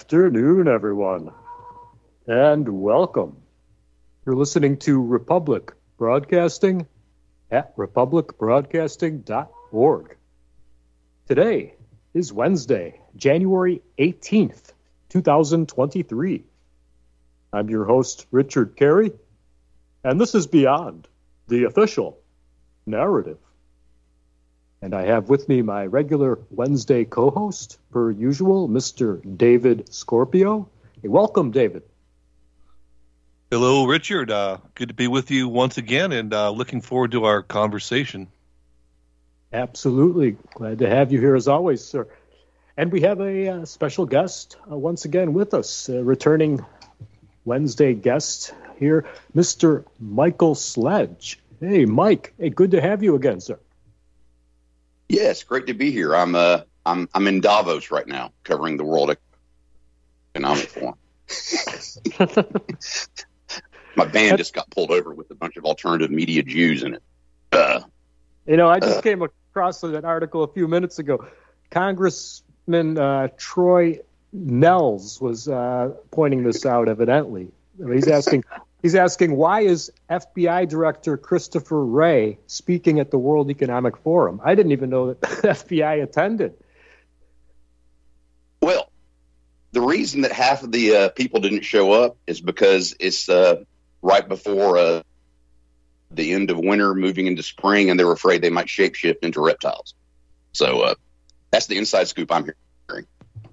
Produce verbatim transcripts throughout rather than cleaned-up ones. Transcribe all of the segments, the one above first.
afternoon, everyone, and welcome. You're listening to Republic Broadcasting at republic broadcasting dot org. Today is Wednesday, January eighteenth, twenty twenty-three. I'm your host, Richard Carey, and this is Beyond, the official narrative. And I have with me my regular Wednesday co-host, per usual, Mister David Scorpio. Hey, welcome, David. Hello, Richard. Uh, good to be with you once again, and uh, looking forward to our conversation. Absolutely. Glad to have you here as always, sir. And we have a uh, special guest uh, once again with us, uh, returning Wednesday guest here, Mister Michael Sledge. Hey, Mike. Hey, good to have you again, sir. Yes, great to be here. I'm uh, I'm I'm in Davos right now, covering the World Economic Forum. My van just got pulled over with a bunch of alternative media Jews in it. Uh, you know, I just uh, came across an article a few minutes ago. Congressman uh, Troy Nehls was uh, pointing this out. Evidently, I mean, he's asking. He's asking, why is F B I Director Christopher Wray speaking at the World Economic Forum? I didn't even know that the F B I attended. Well, the reason that half of the uh, people didn't show up is because it's uh, right before uh, the end of winter, moving into spring, and they're afraid they might shapeshift into reptiles. So uh, that's the inside scoop I'm hearing.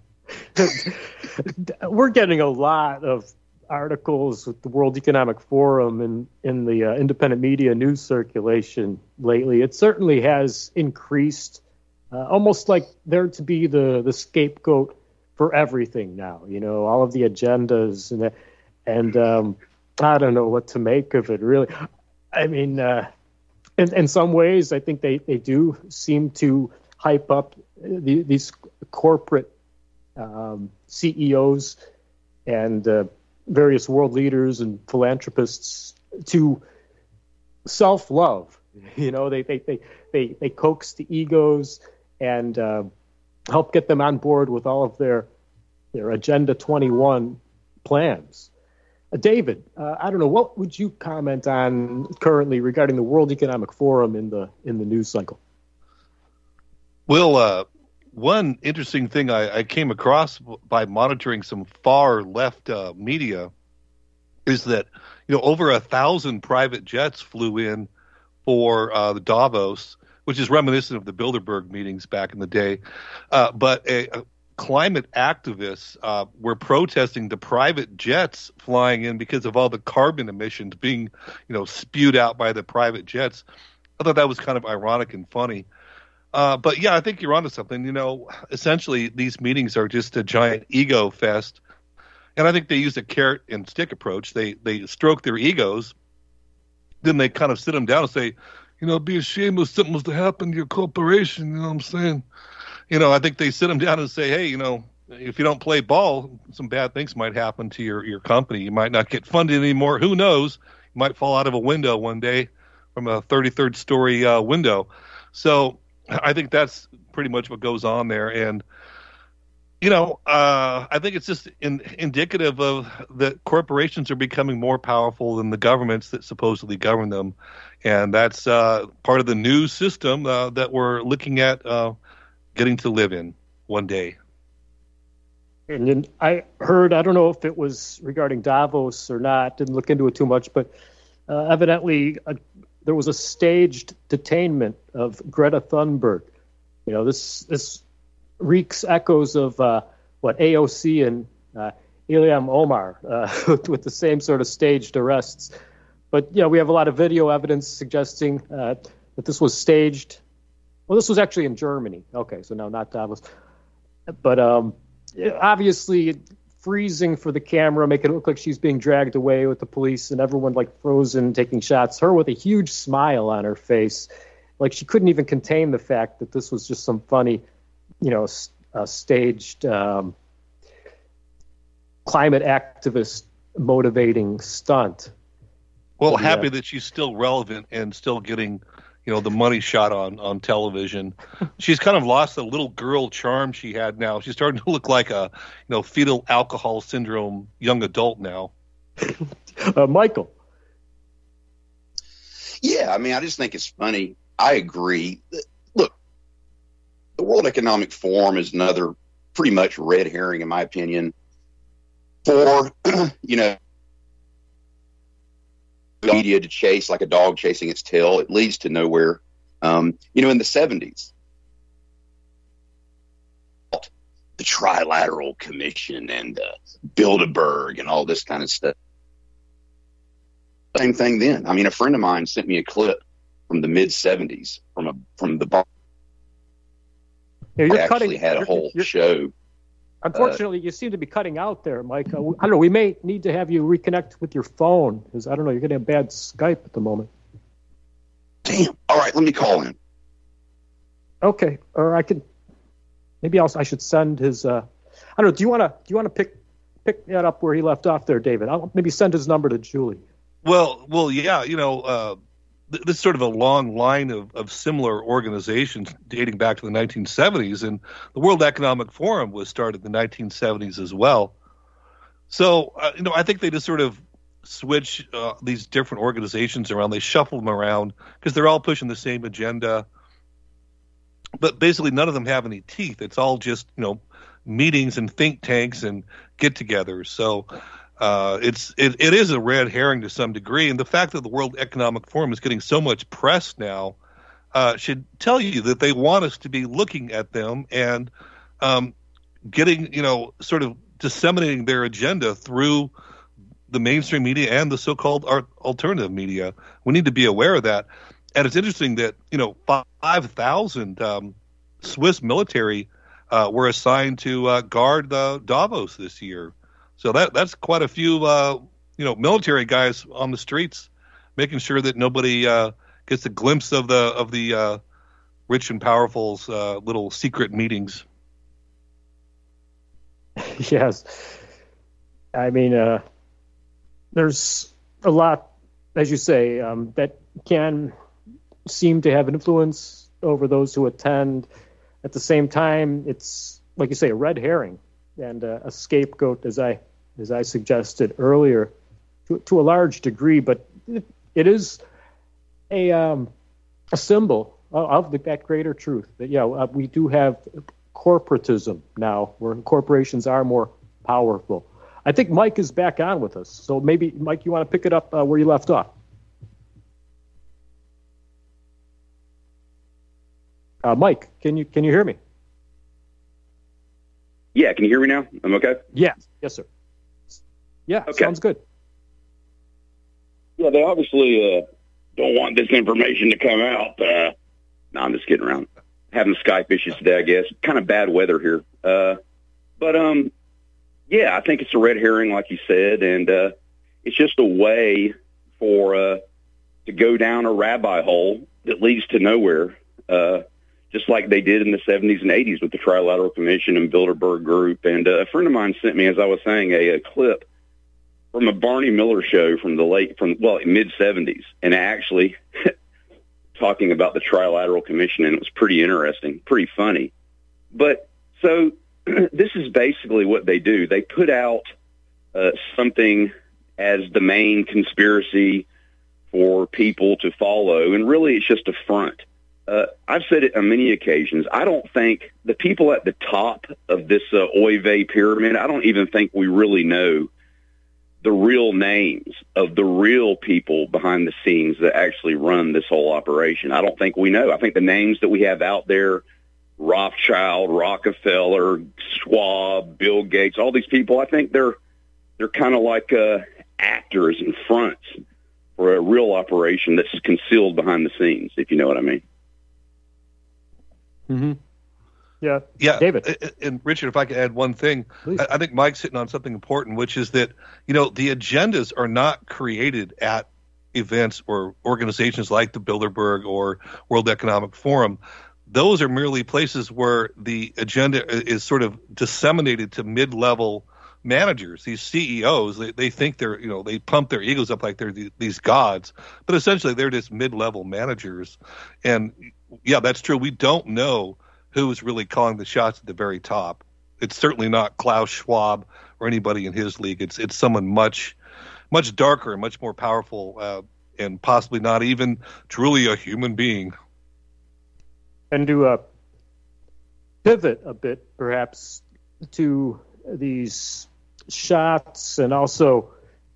We're getting a lot of articles with the World Economic Forum and in the uh, independent media news circulation lately. It certainly has increased, uh, almost like they're to be the, the scapegoat for everything now, you know, all of the agendas and and um, I don't know what to make of it, really. I mean, uh, in, in some ways, I think they, they do seem to hype up the, these corporate um, C E Os and uh, various world leaders and philanthropists to self-love. You know, they they they they, they coax the egos and uh, help get them on board with all of their their Agenda twenty-one plans. Uh, David, uh, I don't know, what would you comment on currently regarding the World Economic Forum in the in the news cycle? Well, uh, one interesting thing I, I came across by monitoring some far left uh, media is that, you know, over a thousand private jets flew in for uh, the Davos, which is reminiscent of the Bilderberg meetings back in the day. Uh, but a, a climate activists uh, were protesting the private jets flying in because of all the carbon emissions being, you know, spewed out by the private jets. I thought that was kind of ironic and funny. Uh, but yeah, I think you're onto something. You know, essentially these meetings are just a giant ego fest. And I think they use a carrot and stick approach. They they stroke their egos. Then they kind of sit them down and say, you know, it'd be a shame if something was to happen to your corporation. You know what I'm saying? You know, I think they sit them down and say, hey, you know, if you don't play ball, some bad things might happen to your, your company. You might not get funded anymore. Who knows? You might fall out of a window one day from a thirty-third story uh, window. So I think that's pretty much what goes on there. And, you know, uh, I think it's just in, indicative of that corporations are becoming more powerful than the governments that supposedly govern them. And that's uh, part of the new system uh, that we're looking at uh, getting to live in one day. And then I heard, I don't know if it was regarding Davos or not, didn't look into it too much, but uh, evidently a there was a staged detainment of Greta Thunberg. You know, this this reeks echoes of uh, what A O C and uh, Ilham Omar uh, with the same sort of staged arrests. But you know, we have a lot of video evidence suggesting uh, that this was staged. Well, this was actually in Germany. Okay, so no, not Davos. But um, obviously freezing for the camera, making it look like she's being dragged away with the police and everyone like frozen, taking shots. Her with a huge smile on her face, like she couldn't even contain the fact that this was just some funny, you know, uh, staged um, climate activist motivating stunt. Well, but, happy yeah. that she's still relevant and still getting, you know, the money shot on, on television. She's kind of lost the little girl charm she had now. She's starting to look like a, you know, fetal alcohol syndrome young adult now. uh, Michael. Yeah, I mean, I just think it's funny. I agree. Look, the World Economic Forum is another pretty much red herring, in my opinion, for, you know, media to chase like a dog chasing its tail. It leads to nowhere. Um, you know, in the seventies, the Trilateral Commission and uh, Bilderberg and all this kind of stuff. Same thing then. I mean, a friend of mine sent me a clip from the mid seventies from a from the bar. Yeah, you're I cutting, actually had a you're, whole you're, show. Unfortunately, uh, you seem to be cutting out there, Mike. Uh, I don't know. We may need to have you reconnect with your phone because I don't know. You're getting a bad Skype at the moment. Damn. All right, let me call in. Okay, or I could maybe else I should send his. Uh, I don't know. Do you want to do you want to pick pick that up where he left off there, David? I'll maybe send his number to Julie. Well, well, yeah, you know, uh, th- this is sort of a long line of, of similar organizations dating back to the nineteen seventies, and the World Economic Forum was started in the nineteen seventies as well. So, uh, you know, I think they just sort of switch uh, these different organizations around. They shuffle them around because they're all pushing the same agenda, but basically none of them have any teeth. It's all just, you know, meetings and think tanks and get-togethers. So. Uh, it's it, it is a red herring to some degree, and the fact that the World Economic Forum is getting so much press now uh, should tell you that they want us to be looking at them and um, getting, you know, sort of disseminating their agenda through the mainstream media and the so-called alternative media. We need to be aware of that. And it's interesting that, you know, five thousand um, Swiss military uh, were assigned to uh, guard uh, Davos this year. So that that's quite a few, uh, you know, military guys on the streets, making sure that nobody uh, gets a glimpse of the of the uh, rich and powerful's uh, little secret meetings. Yes, I mean, uh, there's a lot, as you say, um, that can seem to have influence over those who attend. At the same time, it's like you say, a red herring. And uh, a scapegoat, as I as I suggested earlier, to, to a large degree. But it, it is a um, a symbol of, of the, that greater truth that yeah, uh, we do have corporatism now, where corporations are more powerful. I think Mike is back on with us, so maybe Mike, you want to pick it up uh, where you left off. Uh, Mike, can you can you hear me? Yeah, can you hear me now? I'm okay? Yes, yes, sir. Yeah, okay. Sounds good. Yeah, they obviously uh, don't want this information to come out. Uh, no, I'm just kidding around. Having Skype issues today, I guess. Kind of bad weather here. Uh, but, um, yeah, I think it's a red herring, like you said, and uh, it's just a way for uh, to go down a rabbi hole that leads to nowhere. Uh just like they did in the seventies and eighties with the Trilateral Commission and Bilderberg Group. And uh, a friend of mine sent me, as I was saying, a, a clip from a Barney Miller show from the late, from well, mid-seventies, and actually talking about the Trilateral Commission, and it was pretty interesting, pretty funny. But so this is basically what they do. They put out uh, something as the main conspiracy for people to follow, and really it's just a front. Uh, I've said it on many occasions. I don't think the people at the top of this uh, Oy Vey pyramid, I don't even think we really know the real names of the real people behind the scenes that actually run this whole operation. I don't think we know. I think the names that we have out there, Rothschild, Rockefeller, Schwab, Bill Gates, all these people, I think they're they're kind of like uh, actors and fronts for a real operation that's concealed behind the scenes, if you know what I mean. Mm-hmm. Yeah. Yeah. David. And Richard, if I could add one thing, I, I think Mike's hitting on something important, which is that, you know, the agendas are not created at events or organizations like the Bilderberg or World Economic Forum. Those are merely places where the agenda is sort of disseminated to mid-level managers, these C E Os. They, they think they're, you know, they pump their egos up like they're the, these gods, but essentially they're just mid-level managers. And yeah, that's true. We don't know who's really calling the shots at the very top. It's certainly not Klaus Schwab or anybody in his league. It's it's someone much, much darker and much more powerful, uh, and possibly not even truly a human being. And to uh, pivot a bit, perhaps, to these shots and also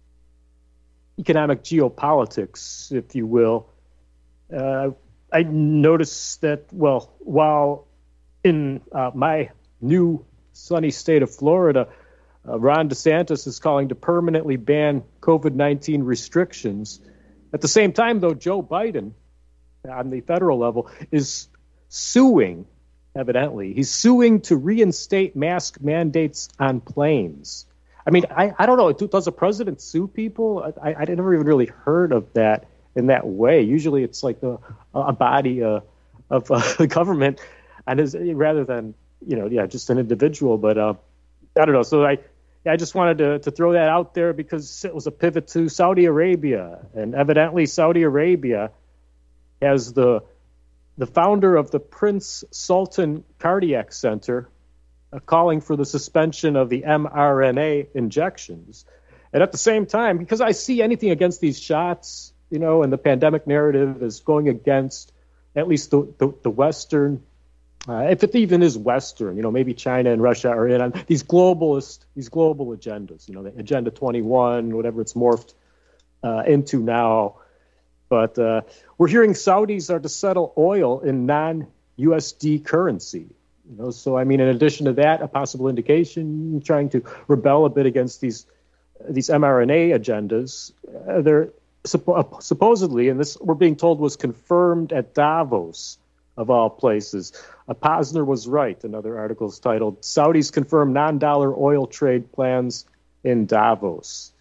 economic geopolitics, if you will, uh, I noticed that, well, while in uh, my new sunny state of Florida, uh, Ron DeSantis is calling to permanently ban COVID nineteen restrictions. At the same time, though, Joe Biden, on the federal level, is suing, evidently. He's suing to reinstate mask mandates on planes. I mean, I, I don't know. Does a president sue people? I, I never even really heard of that in that way. Usually it's like a, a body uh, of uh, the government, and is, rather than, you know, yeah, just an individual. But uh, I don't know. So I, I just wanted to, to throw that out there because it was a pivot to Saudi Arabia. And evidently Saudi Arabia has the the founder of the Prince Sultan Cardiac Center uh, calling for the suspension of the mRNA injections. And at the same time, because I see anything against these shots, you know, and the pandemic narrative is going against at least the, the, the Western, uh, if it even is Western, you know, maybe China and Russia are in on these globalist, these global agendas, you know, the Agenda twenty-one, whatever it's morphed uh, into now. But uh, we're hearing Saudis are to settle oil in non-U S D currency. You know, so I mean, in addition to that, a possible indication trying to rebel a bit against these these mRNA agendas. Uh, they're suppo- uh, supposedly, and this we're being told was confirmed at Davos, of all places. Uh, Posner was right. Another article is titled "Saudis Confirm Non-Dollar Oil Trade Plans in Davos."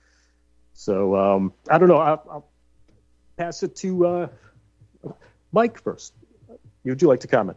So um, I don't know. I'll, I'll pass it to uh, Mike first. Would you like to comment?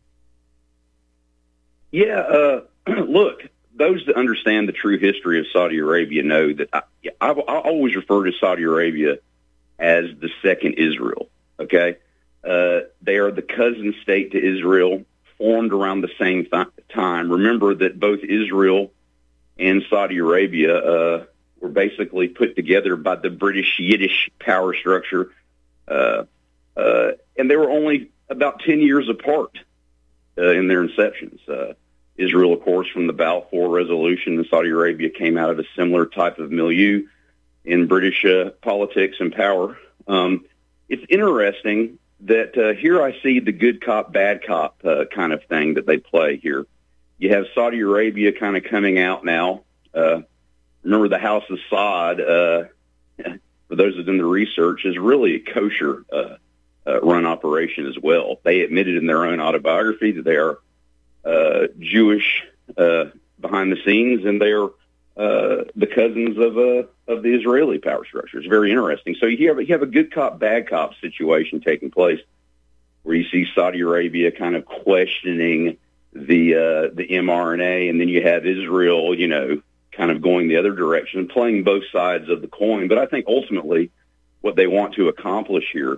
Yeah, uh, look, those that understand the true history of Saudi Arabia know that I, I, I always refer to Saudi Arabia as the second Israel, okay? Uh, they are the cousin state to Israel, formed around the same th- time. Remember that both Israel and Saudi Arabia uh, were basically put together by the British Yiddish power structure, uh, uh, and they were only about ten years apart uh, in their inceptions. Uh, Israel, of course, from the Balfour Resolution, and Saudi Arabia came out of a similar type of milieu in British uh, politics and power. Um, it's interesting that uh, here I see the good cop, bad cop uh, kind of thing that they play here. You have Saudi Arabia kind of coming out now. Uh, remember the House of Saud, uh, for those that done the research, is really a kosher uh, uh, run operation as well. They admitted in their own autobiography that they are uh, Jewish uh, behind the scenes, and they are uh, the cousins of uh, of the Israeli power structure. It's very interesting. So you have, you have a good cop, bad cop situation taking place where you see Saudi Arabia kind of questioning the uh, the mRNA, and then you have Israel, you know, kind of going the other direction, playing both sides of the coin. But I think ultimately what they want to accomplish here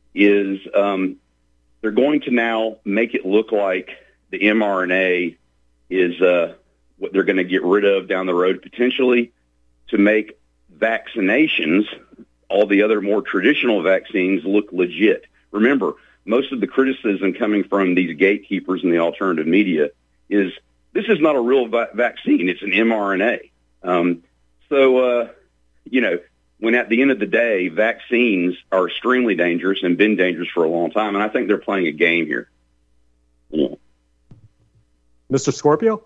is um, they're going to now make it look like the mRNA is uh, what they're going to get rid of down the road, potentially to make vaccinations, all the other more traditional vaccines, look legit. Remember, most of the criticism coming from these gatekeepers in the alternative media is this is not a real va- vaccine. It's an mRNA. Um, so, uh, you know, when at the end of the day, vaccines are extremely dangerous and been dangerous for a long time. And I think they're playing a game here. Yeah. Mister Scorpio?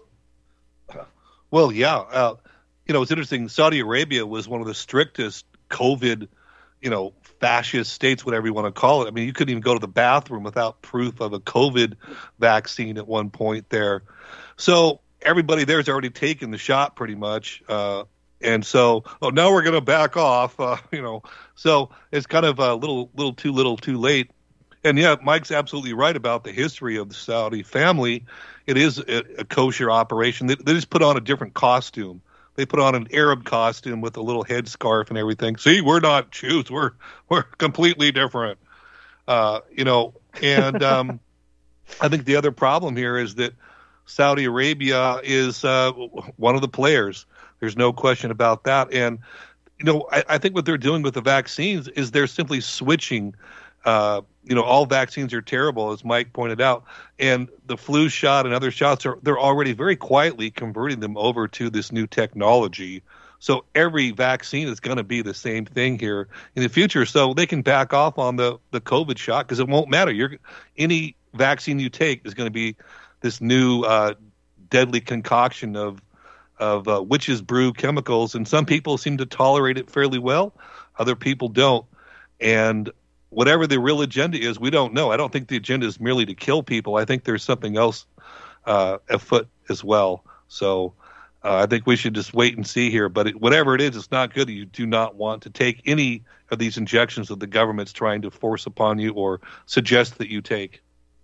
Well, yeah. Uh, you know, it's interesting. Saudi Arabia was one of the strictest COVID, you know, fascist states, whatever you want to call it. I mean, you couldn't even go to the bathroom without proof of a COVID vaccine at one point there. So everybody there's already taken the shot pretty much. Uh, and so, oh, now we're going to back off, uh, you know. So it's kind of a little, little too little too late. And, yeah, Mike's absolutely right about the history of the Saudi family. It is a, a kosher operation. They, they just put on a different costume. they put on an Arab costume with a little headscarf and everything. See, we're not Jews. We're we're completely different. Uh, you know, and um, I think the other problem here is that Saudi Arabia is uh, one of the players. There's no question about that. And, you know, I, I think what they're doing with the vaccines is they're simply switching. Uh, you know, all vaccines are terrible, as Mike pointed out. And the flu shot and other shots, are they're already very quietly converting them over to this new technology. So every vaccine is going to be the same thing here in the future. So they can back off on the, the COVID shot because it won't matter. You're, any vaccine you take is going to be this new uh, deadly concoction of of uh, witches brew chemicals, and some people seem to tolerate it fairly well. Other people don't. And whatever the real agenda is, we don't know. I don't think the agenda is merely to kill people. I think there's something else uh, afoot as well. So uh, I think we should just wait and see here. But it, whatever it is, it's not good. You do not want to take any of these injections that the government's trying to force upon you or suggest that you take.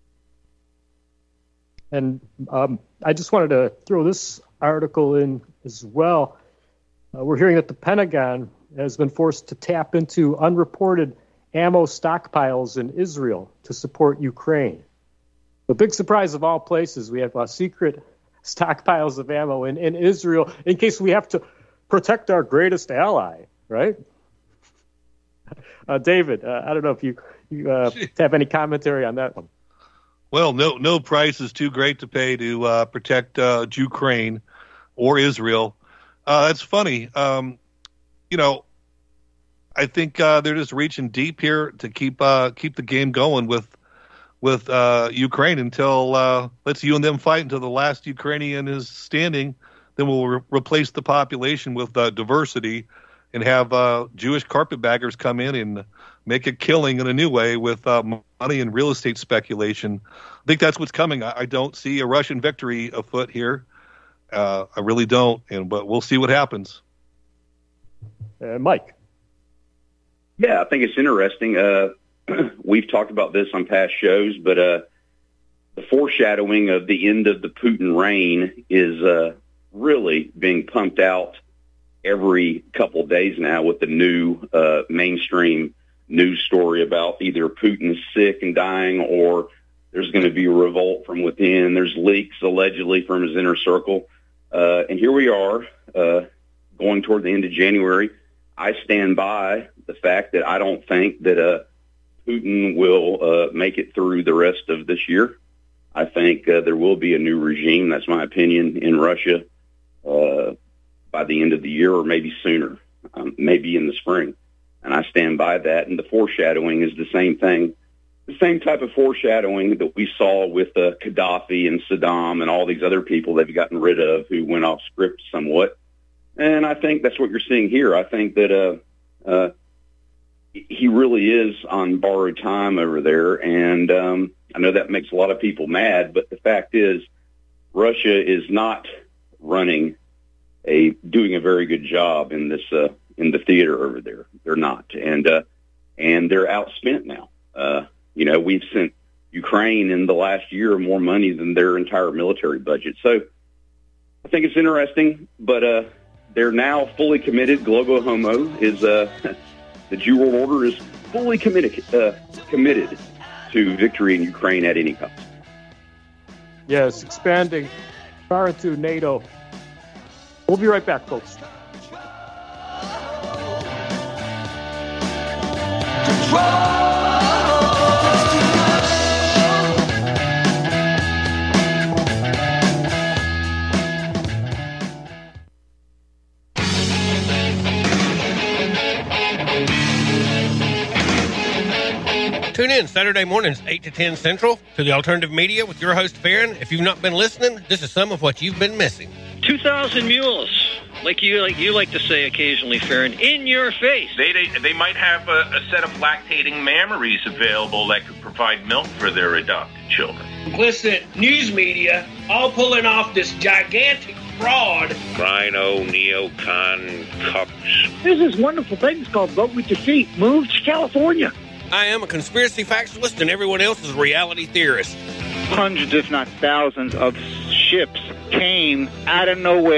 And um, I just wanted to throw this article in as well. Uh, we're hearing that the Pentagon has been forced to tap into unreported ammo stockpiles in Israel to support Ukraine. The big surprise of all places, we have uh, secret stockpiles of ammo in, in Israel in case we have to protect our greatest ally, right? Uh, David, uh, I don't know if you, you uh, have any commentary on that one. Well, no, no price is too great to pay to uh, protect uh, Ukraine or Israel. Uh, that's funny. Um, you know, I think uh, they're just reaching deep here to keep uh, keep the game going with with uh, Ukraine until uh, let's you and them fight until the last Ukrainian is standing. Then we'll re- replace the population with uh, diversity and have uh, Jewish carpetbaggers come in and make a killing in a new way with uh, money and real estate speculation. I think that's what's coming. I, I don't see a Russian victory afoot here. Uh, I really don't, and but we'll see what happens. Uh, Mike. Yeah, I think it's interesting. Uh, we've talked about this on past shows, but uh, the foreshadowing of the end of the Putin reign is uh, really being pumped out every couple of days now with the new uh, mainstream news story about either Putin's sick and dying or there's going to be a revolt from within. There's leaks allegedly from his inner circle. Uh, and here we are uh, going toward the end of January. I stand by the fact that I don't think that uh, Putin will uh, make it through the rest of this year. I think uh, there will be a new regime, that's my opinion, in Russia uh, by the end of the year or maybe sooner, um, maybe in the spring. And I stand by that. And the foreshadowing is the same thing, the same type of foreshadowing that we saw with uh, Gaddafi and Saddam and all these other people they've gotten rid of who went off script somewhat. And I think that's what you're seeing here. I think that uh, uh, he really is on borrowed time over there. And um, I know that makes a lot of people mad, but the fact is Russia is not running a doing a very good job in this uh, in the theater over there. They're not, and uh, and they're outspent now. Uh, you know, we've sent Ukraine in the last year more money than their entire military budget. So I think it's interesting, but uh, they're now fully committed. Globo Homo is uh, the Jew World Order is fully committed uh, committed to victory in Ukraine at any cost. Yes, expanding far into NATO. We'll be right back, folks. Tune in Saturday mornings, eight to ten Central, to the Alternative Media with your host, Farron. If you've not been listening, this is some of what you've been missing. two thousand mules, like you like you like to say occasionally, Farron, in your face. They they, they might have a, a set of lactating mammaries available that could provide milk for their adopted children. Complicit news media all pulling off this gigantic fraud. Rhino, neocon, cucks. There's this wonderful thing called Vote With Your Feet. Move to California. I am a conspiracy factualist, and everyone else is a reality theorist. Hundreds, if not thousands, of ships came out of nowhere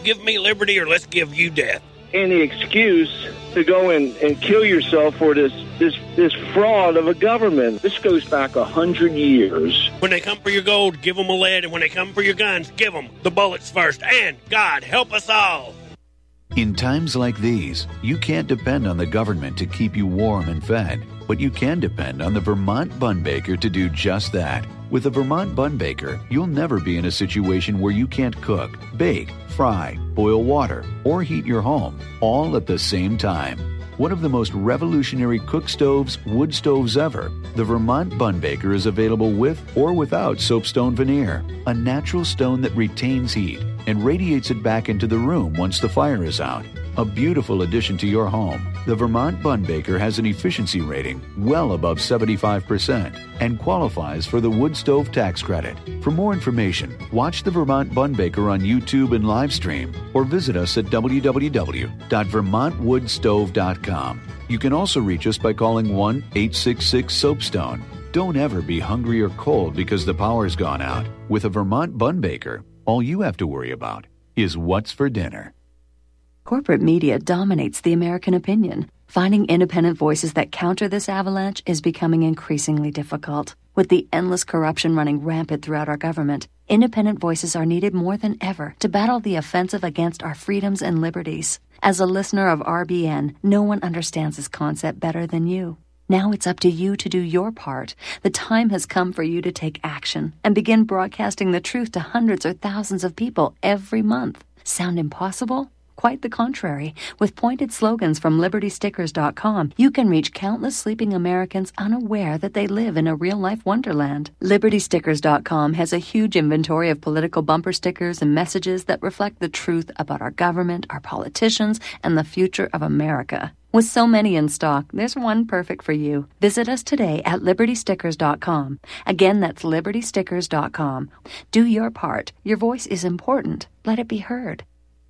give me liberty or let's give you death. Any excuse to go and, and kill yourself for this, this this fraud of a government. This goes back a hundred years. When they come for your gold, give them a lead, and when they come for your guns, give them the bullets first. And God help us all. In times like these, you can't depend on the government to keep you warm and fed, but you can depend on the Vermont Bun Baker to do just that. With the Vermont Bun Baker, you'll never be in a situation where you can't cook, bake, fry, boil water, or heat your home, all at the same time. One of the most revolutionary cook stoves, wood stoves ever, the Vermont Bun Baker is available with or without soapstone veneer, a natural stone that retains heat and radiates it back into the room once the fire is out. A beautiful addition to your home, the Vermont Bun Baker has an efficiency rating well above seventy-five percent and qualifies for the wood stove tax credit. For more information, watch the Vermont Bun Baker on YouTube and live stream, or visit us at w w w dot vermont wood stove dot com. You can also reach us by calling one eight six six soapstone. Don't ever be hungry or cold because the power's gone out. With a Vermont Bun Baker, all you have to worry about is what's for dinner. Corporate media dominates the American opinion. Finding independent voices that counter this avalanche is becoming increasingly difficult. With the endless corruption running rampant throughout our government, independent voices are needed more than ever to battle the offensive against our freedoms and liberties. As a listener of R B N, no one understands this concept better than you. Now it's up to you to do your part. The time has come for you to take action and begin broadcasting the truth to hundreds or thousands of people every month. Sound impossible? Quite the contrary. With pointed slogans from liberty stickers dot com, you can reach countless sleeping Americans unaware that they live in a real-life wonderland. liberty stickers dot com has a huge inventory of political bumper stickers and messages that reflect the truth about our government, our politicians, and the future of America. With so many in stock, there's one perfect for you. Visit us today at liberty stickers dot com. Again, that's liberty stickers dot com. Do your part. Your voice is important. Let it be heard.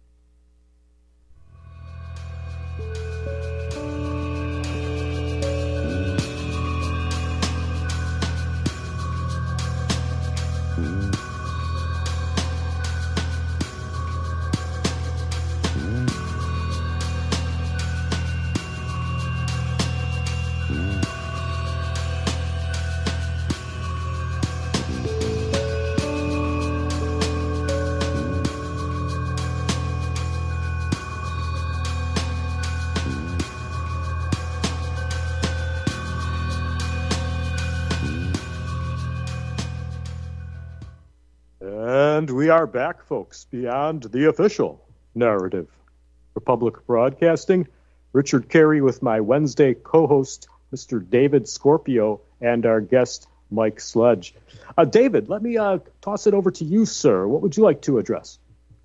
And we are back, folks, beyond the official narrative. Republic Broadcasting, Richard Carey with my Wednesday co-host, Mister David Scorpio, and our guest, Mike Sledge. Uh, David, let me uh, toss it over to you, sir. What would you like to address?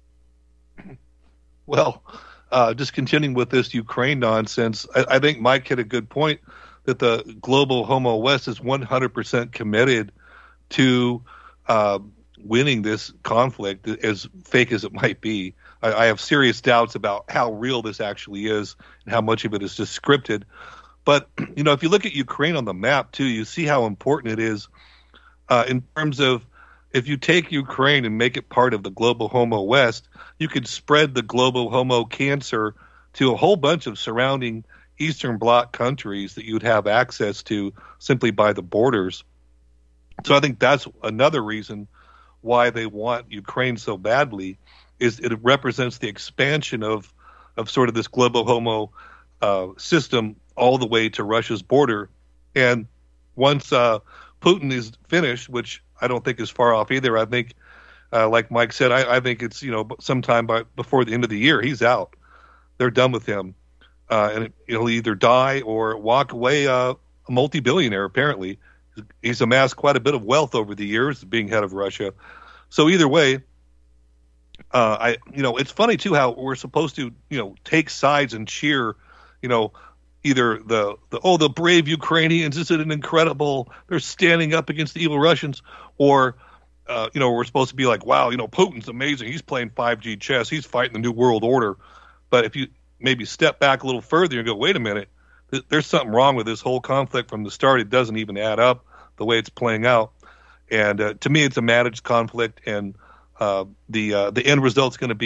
Well, uh, just continuing with this Ukraine nonsense, I, I think Mike hit a good point that the global Homo West is one hundred percent committed to uh, winning this conflict, as fake as it might be. I, I have serious doubts about how real this actually is and how much of it is just scripted. But, you know, if you look at Ukraine on the map, too, you see how important it is uh, in terms of if you take Ukraine and make it part of the global Homo West, you could spread the global Homo cancer to a whole bunch of surrounding Eastern Bloc countries that you would have access to simply by the borders. So I think that's another reason why they want Ukraine so badly, is it represents the expansion of of sort of this global Homo uh, system all the way to Russia's border. And once uh, Putin is finished, which I don't think is far off either, I think, uh, like Mike said, I, I think it's, you know, sometime by, before the end of the year, he's out. They're done with him. Uh, and he'll either die or walk away uh, a multi-billionaire, apparently. He's amassed quite a bit of wealth over the years being head of Russia. So either way, uh, I you know, it's funny too how we're supposed to, you know, take sides and cheer, you know, either the, the oh the brave Ukrainians, isn't it incredible? They're standing up against the evil Russians, or uh, you know, we're supposed to be like, wow, you know, Putin's amazing. He's playing five G chess. He's fighting the new world order. But if you maybe step back a little further and go, wait a minute, th- there's something wrong with this whole conflict from the start. It doesn't even add up the way it's playing out. And uh, to me, it's a managed conflict, and uh, the uh, the end result's going to be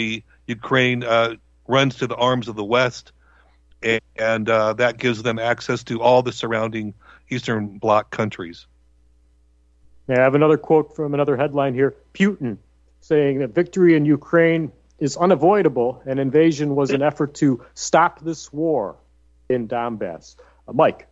Ukraine uh, runs to the arms of the West, and, and uh, that gives them access to all the surrounding Eastern Bloc countries. Yeah, I have another quote from another headline here. Putin saying that victory in Ukraine is unavoidable, and invasion was an effort to stop this war in Donbass. Uh, Mike.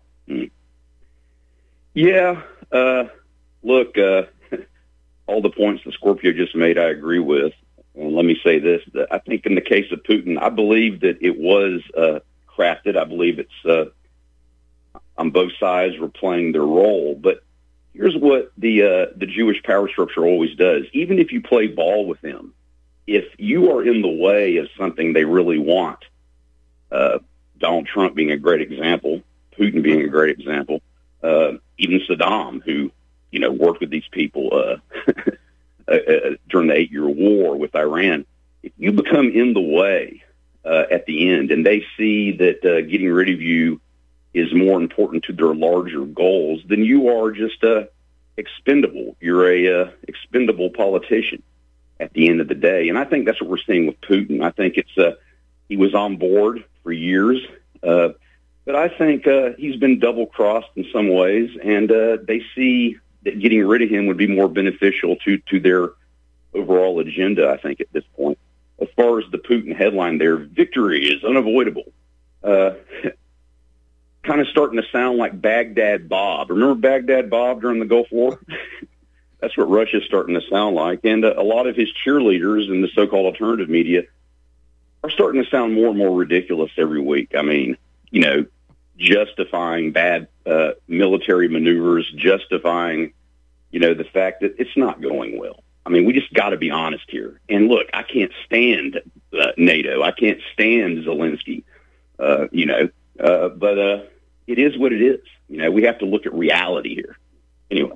Yeah, uh, look, uh, all the points that Scorpio just made, I agree with. And let me say this, that I think in the case of Putin, I believe that it was uh, crafted. I believe it's uh, on both sides were playing their role. But here's what the uh, the Jewish power structure always does. Even if you play ball with them, if you are in the way of something they really want, uh, Donald Trump being a great example, Putin being a great example, uh, even Saddam, who, you know, worked with these people uh, uh, during the eight-year war with Iran, if you become in the way uh, at the end and they see that uh, getting rid of you is more important to their larger goals, then you are just uh, expendable. You're a uh, expendable politician at the end of the day. And I think that's what we're seeing with Putin. I think it's uh, he was on board for years, uh, but I think uh, he's been double-crossed in some ways, and uh, they see that getting rid of him would be more beneficial to, to their overall agenda, I think, at this point. As far as the Putin headline there, victory is unavoidable. Uh, kind of starting to sound like Baghdad Bob. Remember Baghdad Bob during the Gulf War? That's what Russia's starting to sound like. And uh, a lot of his cheerleaders in the so-called alternative media are starting to sound more and more ridiculous every week. I mean, you know, justifying bad uh, military maneuvers, justifying, you know, the fact that it's not going well. I mean, we just got to be honest here. And look, I can't stand uh, NATO. I can't stand Zelensky, uh, you know, uh, but uh, it is what it is. You know, we have to look at reality here. Anyway.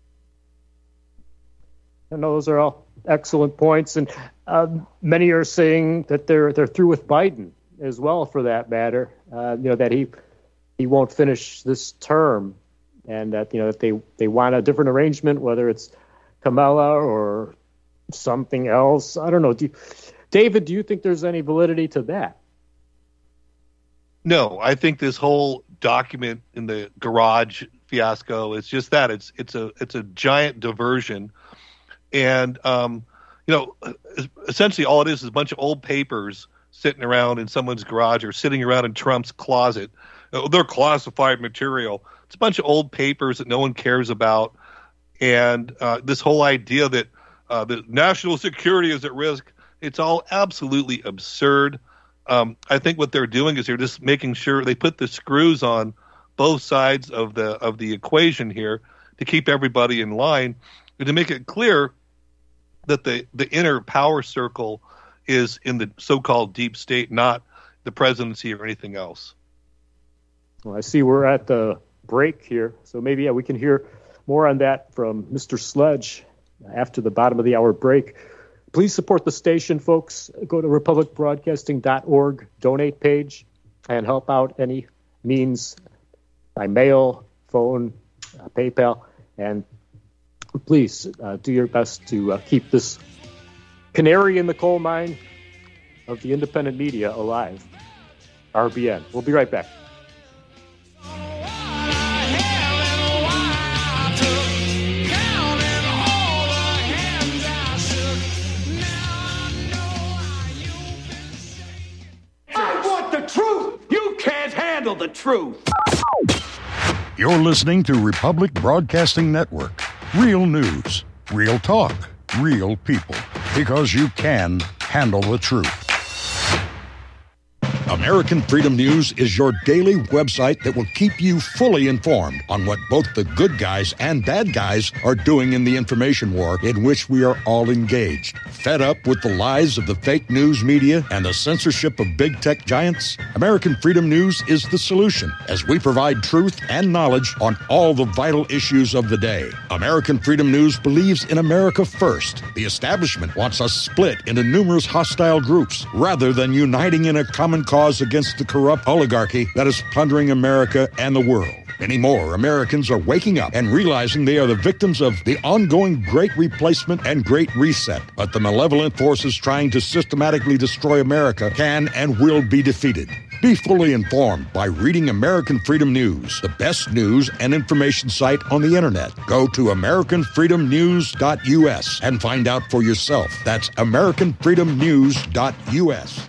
I know those are all excellent points, and uh, many are saying that they're they're through with Biden as well, for that matter. Uh, you know, that he he won't finish this term, and that you know that they they want a different arrangement, whether it's Kamala or something else. I don't know. Do you, David, do you think there's any validity to that? No, I think this whole document in the garage fiasco is just that. It's it's a it's a giant diversion. And, um, you know, essentially all it is is a bunch of old papers sitting around in someone's garage or sitting around in Trump's closet. They're classified material. It's a bunch of old papers that no one cares about. And uh, this whole idea that uh, the national security is at risk, it's all absolutely absurd. Um, I think what they're doing is they're just making sure they put the screws on both sides of the of the equation here to keep everybody in line and to make it clear that the, the inner power circle is in the so-called deep state, not the presidency or anything else. Well, I see we're at the break here, so maybe yeah, we can hear more on that from Mister Sledge after the bottom of the hour break. Please support the station, folks. Go to republic broadcasting dot org donate page and help out any means by mail, phone, uh, PayPal, and please uh, do your best to uh, keep this canary in the coal mine of the independent media alive. R B N. We'll be right back. I want the truth. You can't handle the truth. You're listening to Republic Broadcasting Network. Real news, real talk, real people. Because you can handle the truth. American Freedom News is your daily website that will keep you fully informed on what both the good guys and bad guys are doing in the information war in which we are all engaged. Fed up with the lies of the fake news media and the censorship of big tech giants? American Freedom News is the solution as we provide truth and knowledge on all the vital issues of the day. American Freedom News believes in America first. The establishment wants us split into numerous hostile groups rather than uniting in a common cause against the corrupt oligarchy that is plundering America and the world. Anymore, Americans are waking up and realizing they are the victims of the ongoing Great Replacement and Great Reset. But the malevolent forces trying to systematically destroy America can and will be defeated. Be fully informed by reading American Freedom News, the best news and information site on the internet. Go to American Freedom News dot U S and find out for yourself. That's American Freedom News dot U S.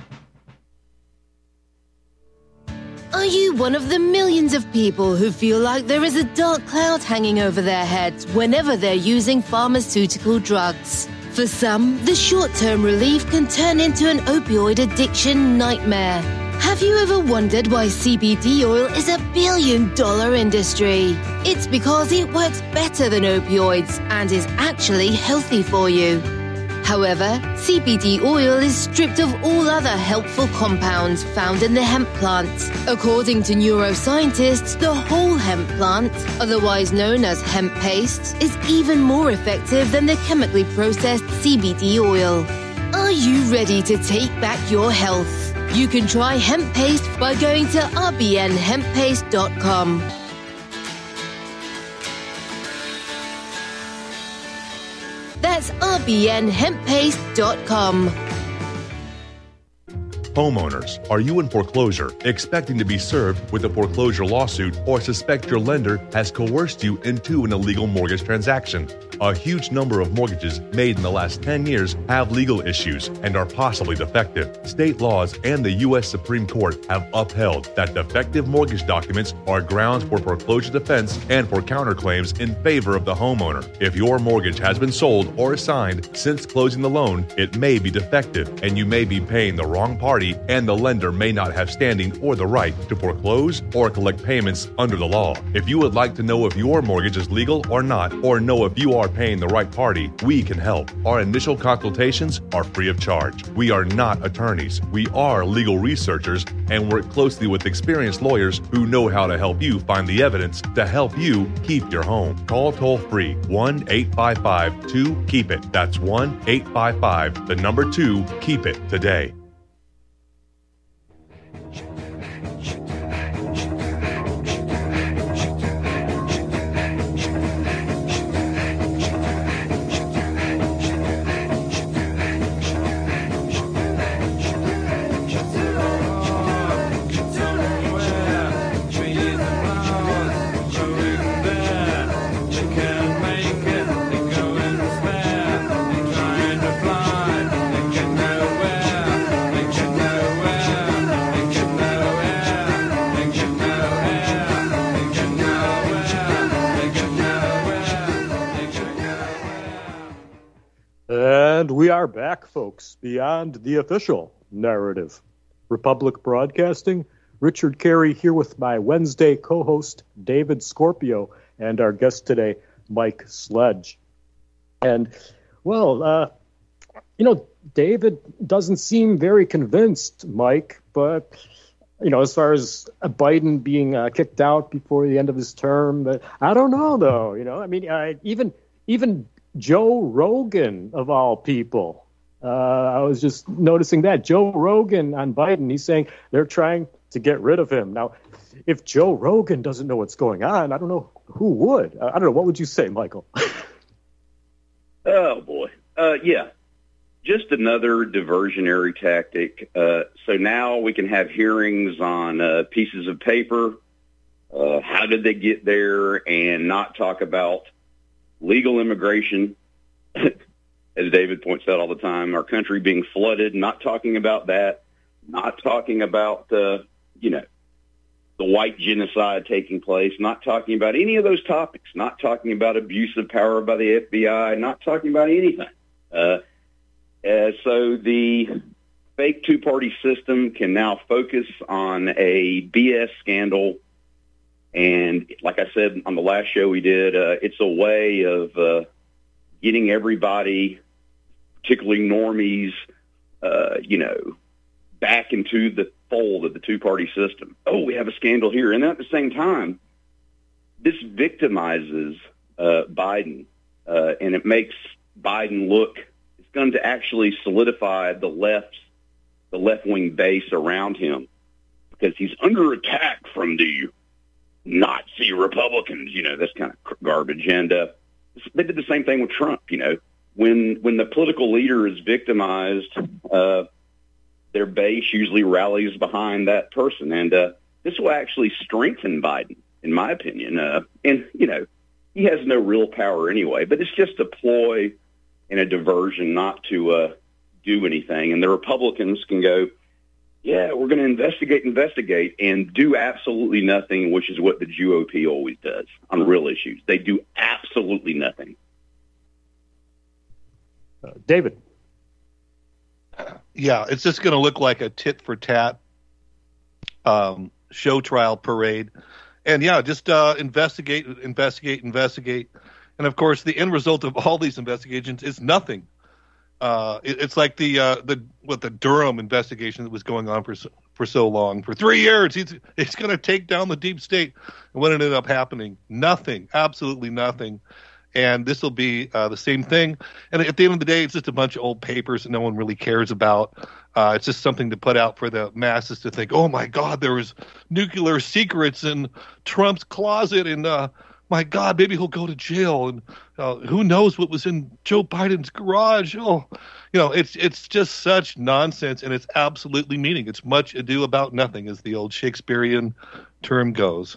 Are you one of the millions of people who feel like there is a dark cloud hanging over their heads whenever they're using pharmaceutical drugs? For some, the short-term relief can turn into an opioid addiction nightmare. Have you ever wondered why C B D oil is a billion-dollar industry? It's because it works better than opioids and is actually healthy for you. However, C B D oil is stripped of all other helpful compounds found in the hemp plant. According to neuroscientists, the whole hemp plant, otherwise known as hemp paste, is even more effective than the chemically processed C B D oil. Are you ready to take back your health? You can try hemp paste by going to r b n hemp paste dot com. That's r b n hemp paste dot com. Homeowners, are you in foreclosure, expecting to be served with a foreclosure lawsuit, or suspect your lender has coerced you into an illegal mortgage transaction? A huge number of mortgages made in the last ten years have legal issues and are possibly defective. State laws and the U S Supreme Court have upheld that defective mortgage documents are grounds for foreclosure defense and for counterclaims in favor of the homeowner. If your mortgage has been sold or assigned since closing the loan, it may be defective and you may be paying the wrong party, and the lender may not have standing or the right to foreclose or collect payments under the law. If you would like to know if your mortgage is legal or not, or know if you are paying the right party, we can help. Our initial consultations are free of charge. We are not attorneys. We are legal researchers and work closely with experienced lawyers who know how to help you find the evidence to help you keep your home. Call toll free one eight five five two keep it. That's one eight five five the number two keep it today. And we are back, folks, beyond the official narrative. Republic Broadcasting, Richard Carey here with my Wednesday co-host, David Scorpio, and our guest today, Mike Sledge. And, well, uh, you know, David doesn't seem very convinced, Mike, but, you know, as far as Biden being uh, kicked out before the end of his term, but I don't know, though, you know, I mean, uh, even even Joe Rogan, of all people. Uh, I was just noticing that. Joe Rogan on Biden, he's saying they're trying to get rid of him. Now, if Joe Rogan doesn't know what's going on, I don't know who would. I don't know. What would you say, Michael? Oh, boy. Uh, yeah. Just another diversionary tactic. Uh, so now we can have hearings on uh, pieces of paper. Uh, how did they get there, and not talk about legal immigration, as David points out all the time, our country being flooded, not talking about that, not talking about, uh, you know, the white genocide taking place, not talking about any of those topics, not talking about abuse of power by the F B I, not talking about anything. Uh, uh, so the fake two-party system can now focus on a B S scandal. And like I said on the last show we did, uh, it's a way of uh, getting everybody, particularly normies, uh, you know, back into the fold of the two-party system. Oh, we have a scandal here. And at the same time, this victimizes uh, Biden, uh, and it makes Biden look, it's going to actually solidify the left, the left-wing base around him, because he's under attack from the Nazi Republicans. You know, that's kind of garbage. And uh, they did the same thing with Trump. You know, when when the political leader is victimized, uh, their base usually rallies behind that person. And uh, this will actually strengthen Biden, in my opinion. Uh, and, you know, he has no real power anyway, but it's just a ploy and a diversion not to uh, do anything. And the Republicans can go, yeah, we're going to investigate, investigate, and do absolutely nothing, which is what the G O P always does on real issues. They do absolutely nothing. Uh, David. Yeah, it's just going to look like a tit-for-tat um, show trial parade. And, yeah, just uh, investigate, investigate, investigate. And, of course, the end result of all these investigations is nothing. Uh, it, it's like the uh, the what the Durham investigation that was going on for so, for so long. For three years, he's, he's going to take down the deep state. And what ended up happening? Nothing, absolutely nothing. And this will be uh, the same thing. And at the end of the day, it's just a bunch of old papers that no one really cares about. Uh, it's just something to put out for the masses to think, oh, my God, there was nuclear secrets in Trump's closet. And, uh, my God, maybe he'll go to jail. And uh, who knows what was in Joe Biden's garage. Oh, you know, it's it's just such nonsense. And it's absolutely meaning. It's much ado about nothing, as the old Shakespearean term goes.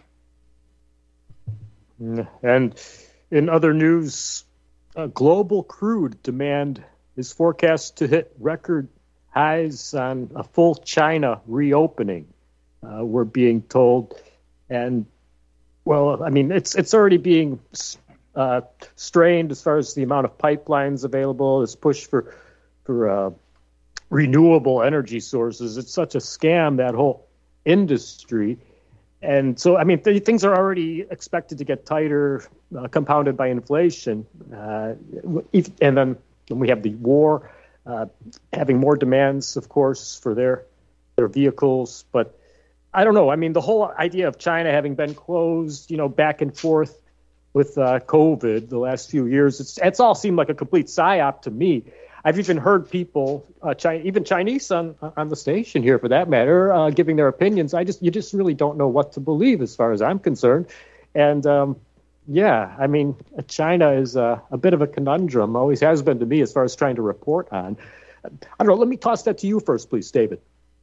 And in other news, uh, global crude demand is forecast to hit record highs on a full China reopening, uh, we're being told. And, well, I mean, it's it's already being uh, strained as far as the amount of pipelines available, this push for, for uh, renewable energy sources. It's such a scam, that whole industry. And so, I mean, th- things are already expected to get tighter, uh, compounded by inflation. Uh, if, and then when we have the war, uh, having more demands, of course, for their their vehicles. But I don't know. I mean, the whole idea of China having been closed, you know, back and forth with uh, COVID the last few years, it's, it's all seemed like a complete psyop to me. I've even heard people, uh, China, even Chinese on on the station here, for that matter, uh, giving their opinions. I just, you just really don't know what to believe, as far as I'm concerned. And um, yeah, I mean, China is a, a bit of a conundrum, always has been to me, as far as trying to report on. I don't know. Let me toss that to you first, please, David.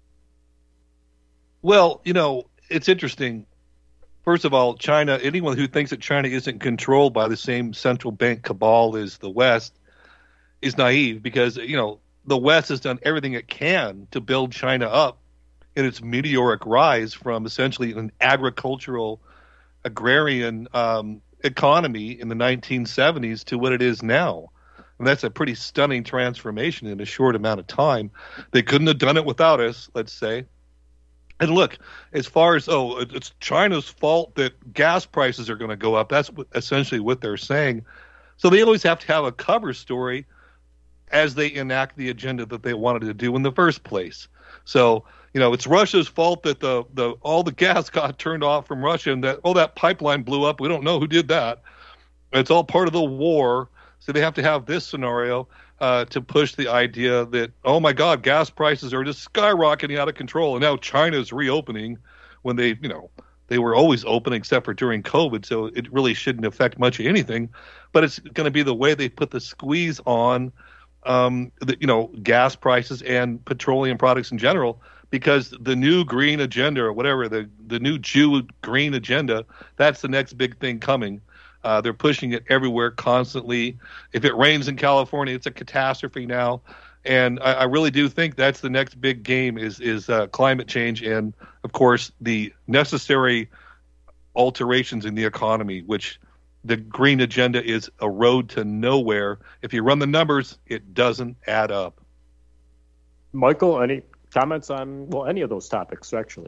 Well, you know, it's interesting. First of all, China. Anyone who thinks that China isn't controlled by the same central bank cabal as the West is naive, because, you know, the West has done everything it can to build China up in its meteoric rise from essentially an agricultural, agrarian um, economy in the nineteen seventies to what it is now. And that's a pretty stunning transformation in a short amount of time. They couldn't have done it without us, let's say. And look, as far as, oh, it's China's fault that gas prices are going to go up, that's essentially what they're saying. So they always have to have a cover story as they enact the agenda that they wanted to do in the first place. So, you know, it's Russia's fault that the, the all the gas got turned off from Russia, and that, oh, that pipeline blew up. We don't know who did that. It's all part of the war. So they have to have this scenario uh, to push the idea that, oh, my God, gas prices are just skyrocketing out of control. And now China's reopening when they, you know, they were always open except for during COVID. So it really shouldn't affect much of anything. But it's going to be the way they put the squeeze on Um, the, you know, gas prices and petroleum products in general, because the new green agenda, or whatever, the, the new Jew green agenda, that's the next big thing coming. Uh, they're pushing it everywhere constantly. If it rains in California, it's a catastrophe now. And I, I really do think that's the next big game is, is uh, climate change and, of course, the necessary alterations in the economy, which the green agenda is a road to nowhere. If you run the numbers, it doesn't add up. Michael, any comments on, well, any of those topics, actually?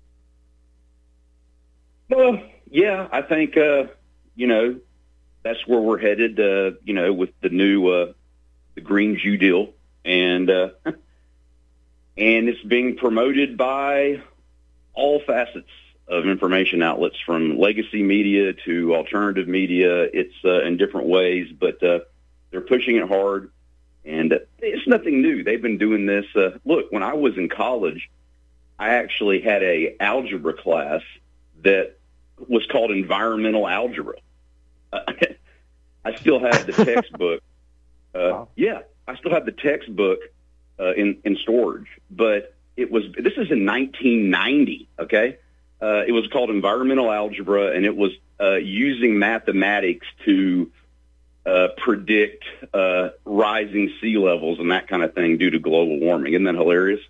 Well, yeah, I think, uh, you know, that's where we're headed, uh, you know, with the new, uh, the Green Jew deal. And, uh, and it's being promoted by all facets of information outlets, from legacy media to alternative media. It's uh, in different ways, but uh, they're pushing it hard, and uh, it's nothing new. They've been doing this. Uh, look, when I was in college, I actually had a algebra class that was called environmental algebra. Uh, I still have the textbook. Uh, wow. Yeah, I still have the textbook uh, in in storage. But it was this is in nineteen ninety. Okay, uh, it was called environmental algebra, and it was uh, using mathematics to uh, predict uh, rising sea levels and that kind of thing due to global warming. Isn't that hilarious?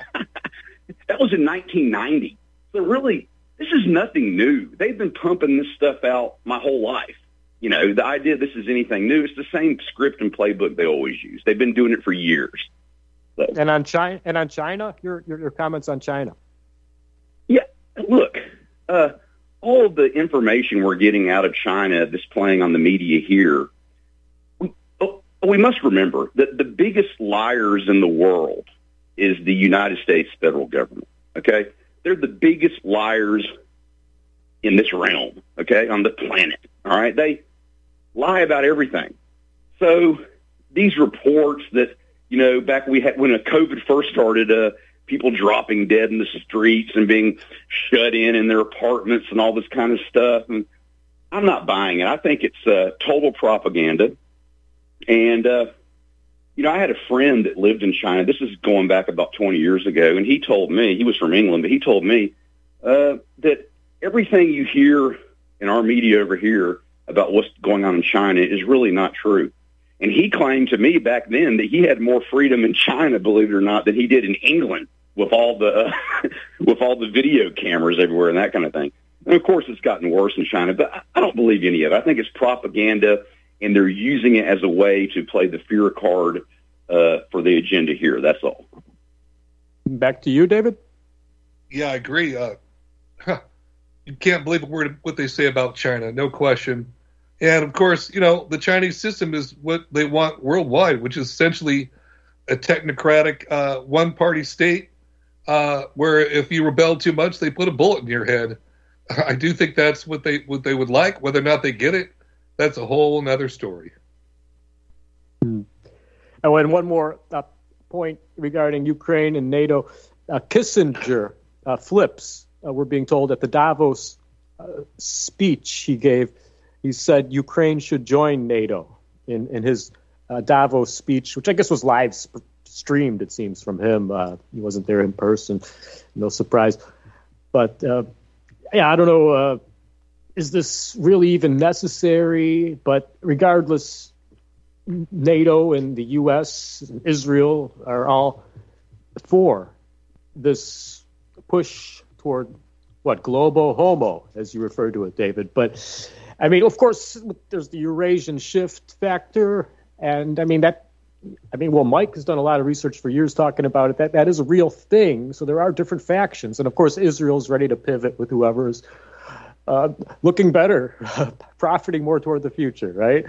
That was in nineteen ninety. So really, this is nothing new. They've been pumping this stuff out my whole life. You know, the idea this is anything new, it's the same script and playbook they always use. They've been doing it for years. So. And on China, and on China, your, your your comments on China. Yeah, look, uh, all of the information we're getting out of China that's playing on the media here, we, oh, we must remember that the biggest liars in the world is the United States federal government, okay? They're the biggest liars in this realm, okay, on the planet, all right? They lie about everything. So these reports that, you know, back we had when COVID first started, uh, people dropping dead in the streets and being shut in in their apartments and all this kind of stuff, and I'm not buying it. I think it's uh, total propaganda. And, uh, you know, I had a friend that lived in China. This is going back about twenty years ago, and he told me, he was from England, but he told me uh, that everything you hear in our media over here about what's going on in China is really not true. And he claimed to me back then that he had more freedom in China, believe it or not, than he did in England with all the uh, with all the video cameras everywhere and that kind of thing. And, of course, it's gotten worse in China, but I don't believe any of it. I think it's propaganda, and they're using it as a way to play the fear card uh, for the agenda here. That's all. Back to you, David. Yeah, I agree. Uh, huh, you can't believe a word what they say about China, no question. And, of course, you know, the Chinese system is what they want worldwide, which is essentially a technocratic uh, one-party state uh, where if you rebel too much, they put a bullet in your head. I do think that's what they what they would like. Whether or not they get it, that's a whole nother story. Hmm. Oh, and one more uh, point regarding Ukraine and NATO. Uh, Kissinger uh, flips. Uh, we're being told at the Davos uh, speech he gave, he said Ukraine should join NATO in, in his uh, Davos speech, which I guess was live sp- streamed, it seems, from him. Uh, he wasn't there in person. No surprise. But, uh, yeah, I don't know. Uh, is this really even necessary? But regardless, NATO and the U S and Israel are all for this push toward, what, global homo, as you refer to it, David. But, I mean, of course, there's the Eurasian shift factor. And, I mean, that, I mean, well, Mike has done a lot of research for years talking about it. That That is a real thing. So there are different factions. And, of course, Israel's ready to pivot with whoever is uh, looking better, profiting more toward the future, right?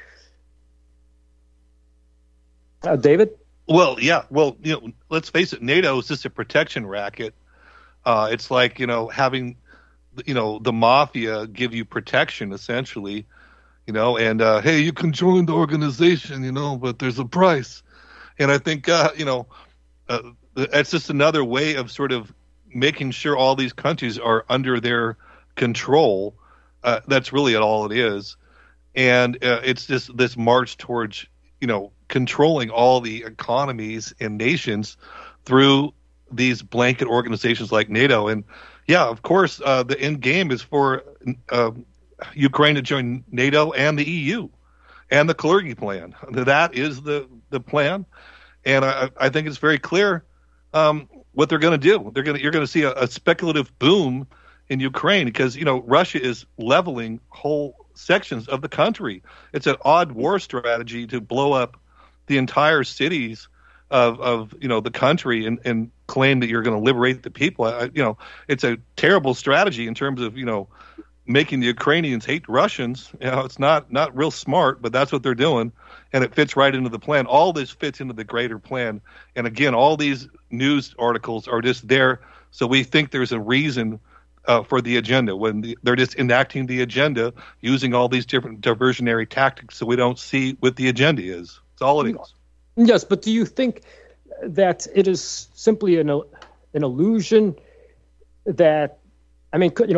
Uh, David? Well, yeah. Well, you know, let's face it. NATO is just a protection racket. Uh, it's like, you know, having, you know, the mafia give you protection, essentially, you know, and, uh, hey, you can join the organization, you know, but there's a price. And I think, uh, you know, uh, that's just another way of sort of making sure all these countries are under their control. Uh, that's really all it is. And uh, it's just this march towards, you know, controlling all the economies and nations through these blanket organizations like NATO. And yeah, of course, uh, the end game is for uh, Ukraine to join NATO and the E U and the Kalergi plan. That is the, the plan. And I, I think it's very clear um, what they're going to do. They're going to, you're going to see a, a speculative boom in Ukraine because, you know, Russia is leveling whole sections of the country. It's an odd war strategy to blow up the entire cities of, of you know, the country and, and claim that you're going to liberate the people. I, you know, it's a terrible strategy in terms of, you know, making the Ukrainians hate Russians. You know, it's not, not real smart, but that's what they're doing. And it fits right into the plan. All this fits into the greater plan. And again, all these news articles are just there. So we think there's a reason uh, for the agenda when the, they're just enacting the agenda using all these different diversionary tactics. So we don't see what the agenda is. That's all it is. Yes. But do you think that it is simply an, an illusion that, I mean, you know,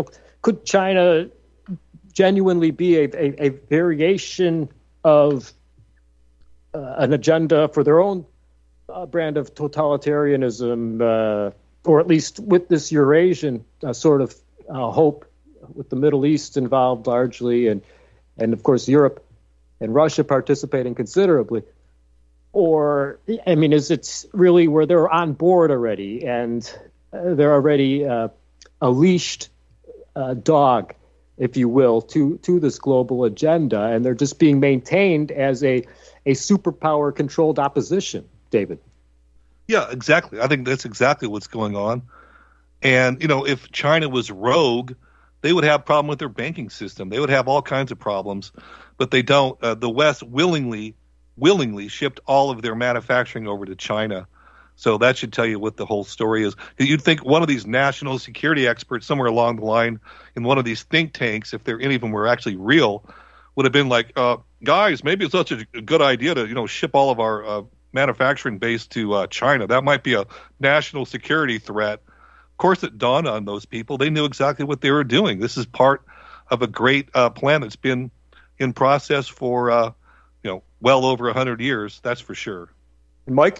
could China genuinely be a, a, a variation of uh, an agenda for their own uh, brand of totalitarianism, uh, or at least with this Eurasian uh, sort of uh, hope, with the Middle East involved largely, and and of course Europe and Russia participating considerably? Or, I mean, is it really where they're on board already and uh, they're already uh, a leashed uh, dog, if you will, to, to this global agenda, and they're just being maintained as a, a superpower-controlled opposition, David? Yeah, exactly. I think that's exactly what's going on. And, you know, if China was rogue, they would have a problem with their banking system. They would have all kinds of problems, but they don't. Uh, the West willingly willingly shipped all of their manufacturing over to China. So that should tell you what the whole story is. You'd think one of these national security experts somewhere along the line in one of these think tanks, if they're any of them were actually real, would have been like, uh, guys, maybe it's such a good idea to, you know, ship all of our uh, manufacturing base to uh, China. That might be a national security threat. Of course, it dawned on those people. They knew exactly what they were doing. This is part of a great uh, plan that's been in process for, uh, you know, well over one hundred years, that's for sure. Mike?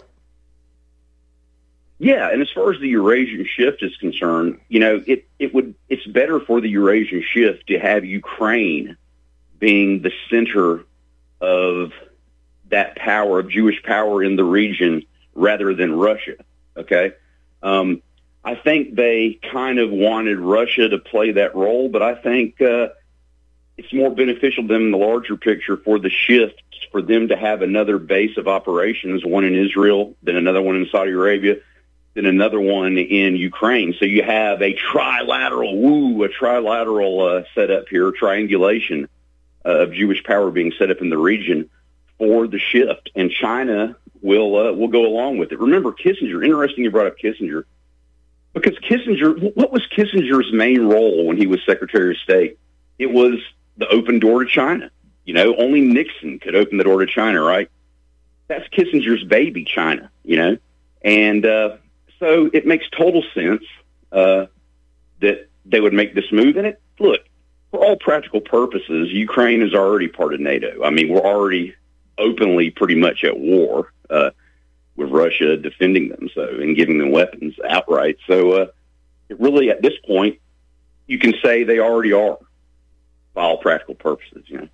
Yeah, and as far as the Eurasian shift is concerned, you know, it, it would it's better for the Eurasian shift to have Ukraine being the center of that power, of Jewish power in the region, rather than Russia, okay? Um, I think they kind of wanted Russia to play that role, but I think uh, it's more beneficial than the larger picture for the shift, for them to have another base of operations, one in Israel, then another one in Saudi Arabia, then another one in Ukraine. So you have a trilateral, woo, a trilateral uh, setup here, triangulation uh, of Jewish power being set up in the region for the shift, and China will uh, will go along with it. Remember Kissinger. Interesting you brought up Kissinger, because Kissinger, what was Kissinger's main role when he was Secretary of State? It was the open door to China. You know, only Nixon could open the door to China, right? That's Kissinger's baby, China, you know? And uh, so it makes total sense uh, that they would make this move. And it, look, for all practical purposes, Ukraine is already part of NATO. I mean, we're already openly pretty much at war uh, with Russia defending them so and giving them weapons outright. So uh, it really, at this point, you can say they already are, by all practical purposes, you know?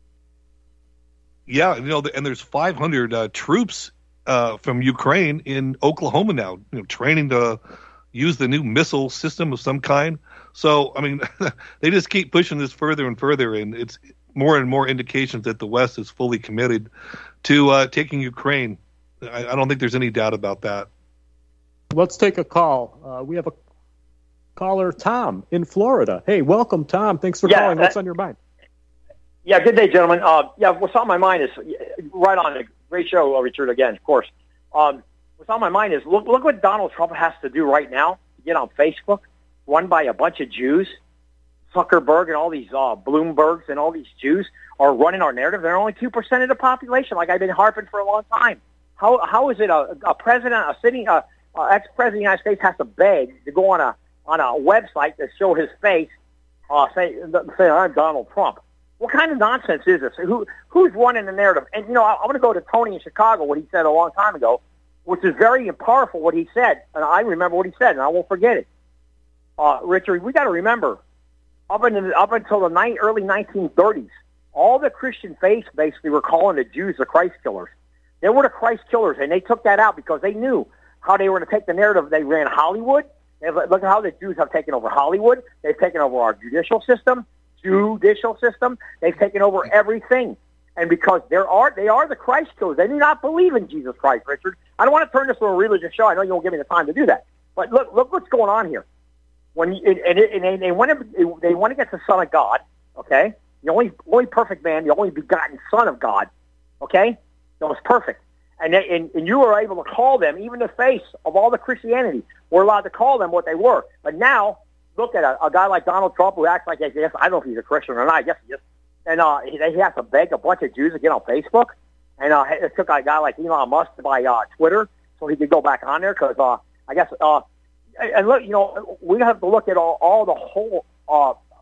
Yeah, you know, and there's five hundred uh, troops uh, from Ukraine in Oklahoma now, you know, training to use the new missile system of some kind. So, I mean, they just keep pushing this further and further, and it's more and more indications that the West is fully committed to uh, taking Ukraine. I, I don't think there's any doubt about that. Let's take a call. Uh, we have a caller, Tom, in Florida. Hey, welcome, Tom. Thanks for yeah, calling. What's uh, on your mind? Yeah, good day, gentlemen. Uh, yeah, what's on my mind is, right on, a great show, uh, Richard, again, of course. Um, what's on my mind is, look look what Donald Trump has to do right now to get on Facebook, run by a bunch of Jews. Zuckerberg and all these uh, Bloombergs and all these Jews are running our narrative. They're only two percent of the population, like I've been harping for a long time. How How is it a, a president, a sitting, uh, uh, ex-president of the United States has to beg to go on a on a website to show his face, uh, say, say I'm Donald Trump? What kind of nonsense is this? Who Who's running the narrative? And, you know, I, I want to go to Tony in Chicago, what he said a long time ago, which is very powerful, what he said. And I remember what he said, and I won't forget it. Uh, Richard, we got to remember, up, in the, up until the ni- early nineteen thirties, all the Christian faiths basically were calling the Jews the Christ killers. They were the Christ killers, and they took that out because they knew how they were going to take the narrative. They ran Hollywood. They, look at how the Jews have taken over Hollywood. They've taken over our judicial system. Judicial system. They've taken over everything. And because there are, they are the Christ killers. They do not believe in Jesus Christ, Richard. I don't want to turn this into a religious show. I know you won't give me the time to do that. But look, look what's going on here. When you, and, and they, they went, they went against the Son of God. Okay, the only, only perfect man, the only begotten Son of God. Okay, that was perfect. And, they, and and you were able to call them, even the face of all the Christianity, we're allowed to call them what they were. But now, look at a, a guy like Donald Trump who acts like, yes, I don't know if he's a Christian or not, I guess he is. And uh, he, he has to beg a bunch of Jews to get on Facebook. And uh, it took a guy like Elon Musk to buy uh, Twitter so he could go back on there because uh, I guess, uh, and look, you know, we have to look at all, all the whole uh,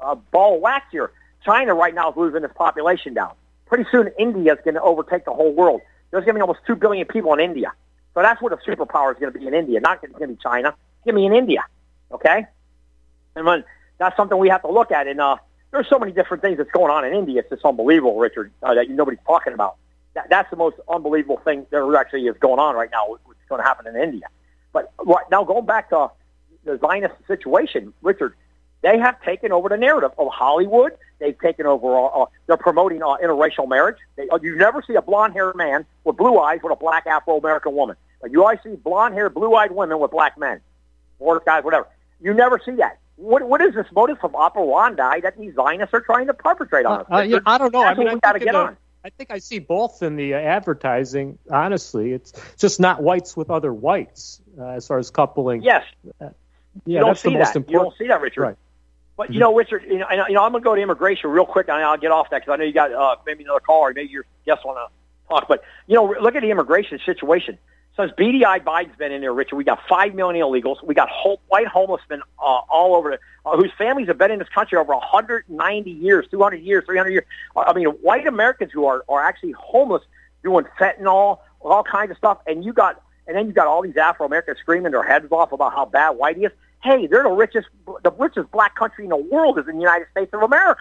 uh, ball of wax here. China right now is losing its population down. Pretty soon, India is going to overtake the whole world. There's going to be almost two billion people in India. So that's what a superpower is going to be in India. Not going to be China. It's going to be in India. Okay? And when, that's something we have to look at. And uh, there's so many different things that's going on in India. It's just unbelievable, Richard, uh, that nobody's talking about. That, that's the most unbelievable thing there actually is going on right now, what's going to happen in India. But right now, going back to the Zionist situation, Richard, they have taken over the narrative of Hollywood. They've taken over, uh, uh, they're promoting uh, interracial marriage. They, uh, you never see a blonde-haired man with blue eyes with a black Afro-American woman. But you always see blonde-haired, blue-eyed women with black men, or guys, whatever. You never see that. What What is this motive from operandi that these Zionists are trying to perpetrate on us? Uh, uh, yeah, I don't know. That's I mean, what we I got to think get the, on. I think I see both in the uh, advertising. Honestly, it's just not whites with other whites uh, as far as coupling. Yes. Uh, yeah, you don't that's see the most that. important. You don't see that, Richard. Right. But, you know, Richard, you know, you know I'm going to go to immigration real quick, and I'll get off that because I know you got uh, maybe another caller, maybe your guests want to talk. But, you know, look at the immigration situation. Since B D I Biden's been in there, Richard, we got five million illegals. We got whole, white homeless men uh, all over, the, uh, whose families have been in this country over one hundred ninety years, two hundred years, three hundred years. I mean, white Americans who are, are actually homeless doing fentanyl, all kinds of stuff. And you got, and then you got all these Afro-Americans screaming their heads off about how bad white is. Hey, they're the richest, the richest black country in the world is in the United States of America.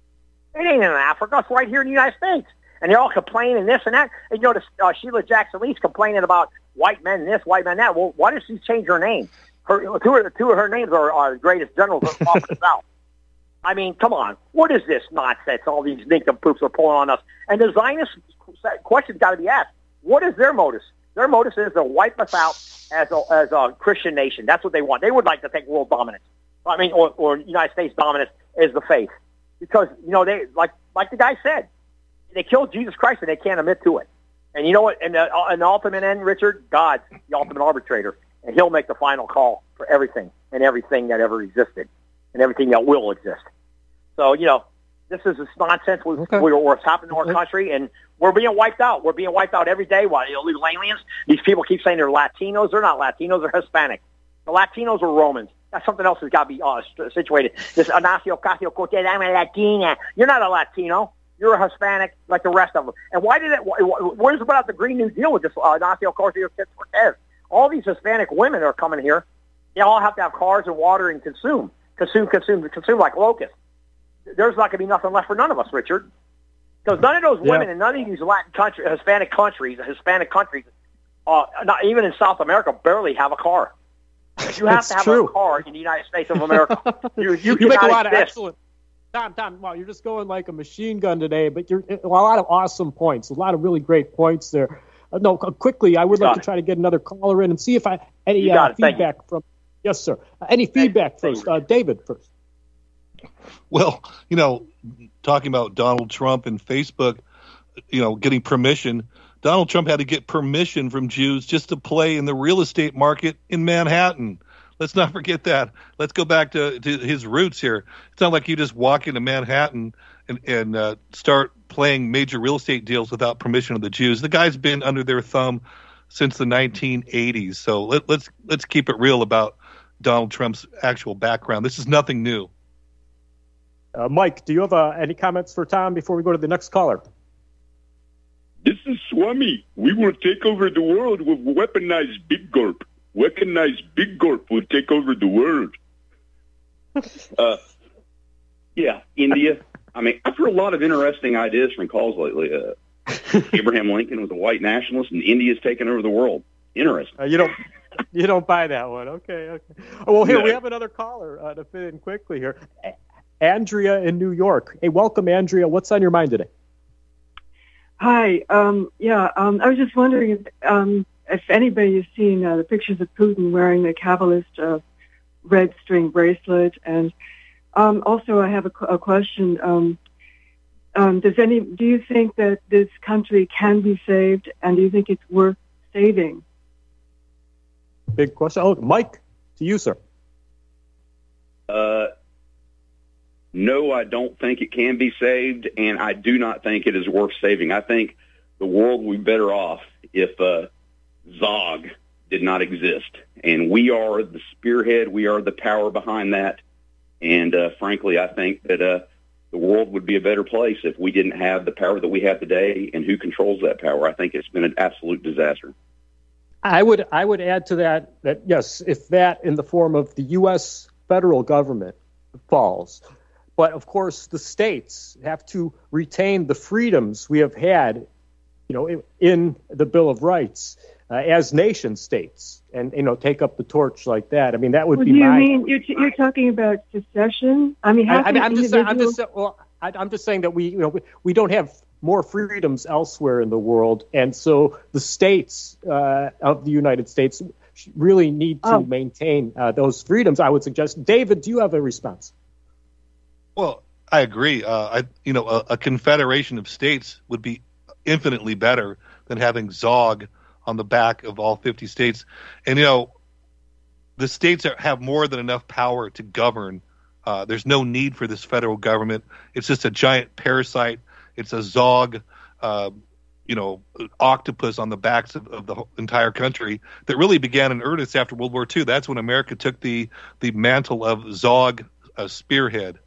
It ain't in Africa. It's right here in the United States. And they're all complaining this and that. And you know, uh, Sheila Jackson Lee's complaining about white men this, white men that. Well, why does she change her name? Her two of, two of her names are, are the greatest generals off of the South. I mean, come on. What is this nonsense all these nincompoops are pulling on us? And the Zionist question's got to be asked. What is their motive? Their motive is to wipe us out as a, as a Christian nation. That's what they want. They would like to take world dominance. I mean, or, or United States dominance as the faith. Because, you know, they like like the guy said, they killed Jesus Christ and they can't admit to it. And you know what? In the, in the ultimate end, Richard, God's the ultimate arbitrator. And he'll make the final call for everything and everything that ever existed and everything that will exist. So, you know, this is this nonsense with okay. what's happening to our country. And we're being wiped out. We're being wiped out every day by illegal aliens. These people keep saying they're Latinos. They're not Latinos. They're Hispanic. The Latinos are Romans. That's something else that's got to be uh, situated. This Ignacio Ocasio-Cortez, I'm a Latina. You're not a Latino. You're a Hispanic like the rest of them. And why did it? Where's about the Green New Deal with this uh, Ignacio Ocasio-Cortez? All these Hispanic women are coming here. They all have to have cars and water and consume, consume, consume, consume like locusts. There's not going to be nothing left for none of us, Richard. Because none of those women yeah. in none of these Latin country, Hispanic countries, Hispanic countries, uh, not even in South America, barely have a car. You have to have true. a car in the United States of America. You, you, you make a lot exist. of excellent. Tom, Tom, wow, you're just going like a machine gun today, but you're a lot of awesome points, a lot of really great points there. Uh, no, quickly, I would like to try to get another caller in and see if I any uh, feedback from. Yes, sir. Uh, any feedback Thank first, uh, David first. Well, you know, talking about Donald Trump and Facebook, you know, getting permission. Donald Trump had to get permission from Jews just to play in the real estate market in Manhattan. Let's not forget that. Let's go back to, to his roots here. It's not like you just walk into Manhattan and, and uh, start playing major real estate deals without permission of the Jews. The guy's been under their thumb since the nineteen eighties. So let, let's let's keep it real about Donald Trump's actual background. This is nothing new. Uh, Mike, do you have uh, any comments for Tom before we go to the next caller? This is Swami. We will take over the world with weaponized Big Gulp. Weaponized Big Gulp will take over the world. uh, yeah, India. I mean, I've heard a lot of interesting ideas from calls lately. Uh, Abraham Lincoln was a white nationalist, and India's taken over the world. Interesting. Uh, you don't, you don't buy that one. Okay, okay. Oh, well, here no. we have another caller uh, to fit in quickly here. Andrea in New York. Hey, welcome, Andrea. What's on your mind today? Hi. Um, yeah, um, I was just wondering if, um, if anybody has seen uh, the pictures of Putin wearing the Kabbalist uh, red string bracelet. And um, also I have a, a question. Um, um, does any, do you think that this country can be saved, and do you think it's worth saving? Big question. Oh, Mike, to you, sir. Uh, no, I don't think it can be saved, and I do not think it is worth saving. I think the world would be better off if uh, Zog did not exist, and we are the spearhead. We are the power behind that, And uh, frankly, I think that uh, the world would be a better place if we didn't have the power that we have today. And who controls that power? I think it's been an absolute disaster. I would I would add to that that, yes, if that in the form of the U S federal government falls, but of course the states have to retain the freedoms we have had, you know, in, in the Bill of Rights uh, as nation states, and you know, take up the torch like that. I mean, that would well, be do you my. mean you're, you're talking about secession? I mean, how I, I mean, I'm just saying, I'm just well, I, I'm just saying that we you know we, we don't have more freedoms elsewhere in the world, and so the states uh, of the United States really need to oh. maintain uh, those freedoms. I would suggest. David, do you have a response? Well, I agree. Uh, I, you know, a, a confederation of states would be infinitely better than having Zog on the back of all fifty states. And, you know, the states are, have more than enough power to govern. Uh, there's no need for this federal government. It's just a giant parasite. It's a Zog, uh, you know, octopus on the backs of, of the entire country that really began in earnest after World War Two. That's when America took the, the mantle of Zog uh, spearhead.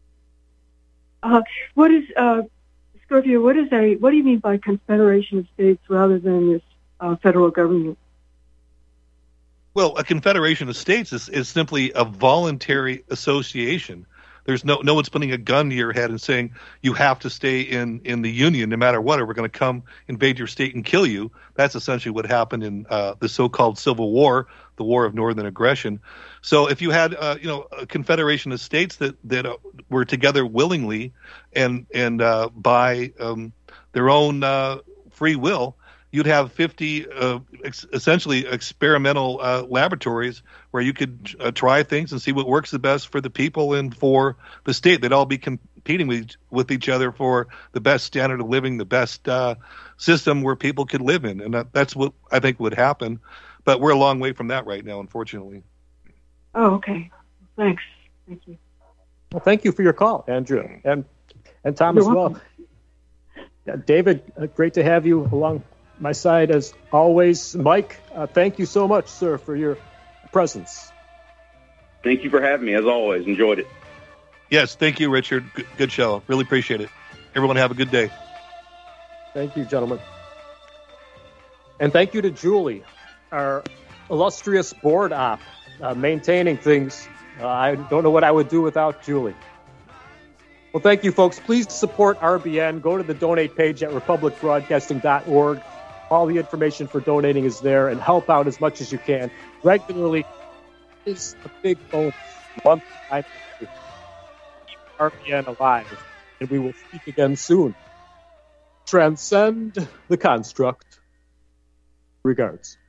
Uh, what is uh, Scorpio? What is a? What do you mean by confederation of states rather than this uh, federal government? Well, a confederation of states is, is simply a voluntary association. There's no no one's putting a gun to your head and saying you have to stay in, in the Union no matter what, or we're going to come invade your state and kill you. That's essentially what happened in uh, the so-called Civil War, the War of Northern Aggression. So if you had uh, you know a confederation of states that that uh, were together willingly and and uh, by um, their own uh, free will, you'd have fifty uh, ex- essentially experimental uh, laboratories where you could uh, try things and see what works the best for the people and for the state. They'd all be competing with, with each other for the best standard of living, the best uh, system where people could live in. And that, that's what I think would happen. But we're a long way from that right now, unfortunately. Oh, okay. Thanks. Thank you. Well, thank you for your call, Andrew, and and Tom You're as well. welcome. Yeah, David, uh, great to have you along my side as always. Mike, uh, thank you so much, sir, for your presence. Thank you for having me, as always. Enjoyed it. Yes, thank you, Richard. Good, good show. Really appreciate it. Everyone have a good day. Thank you, gentlemen. And thank you to Julie, our illustrious board op, uh, maintaining things. Uh, I don't know what I would do without Julie. Well, thank you, folks. Please support R B N. Go to the donate page at republic broadcasting dot org. All the information for donating is there, and help out as much as you can. Regularly is a big bonus. One time to keep R B N alive, and we will speak again soon. Transcend the construct. Regards.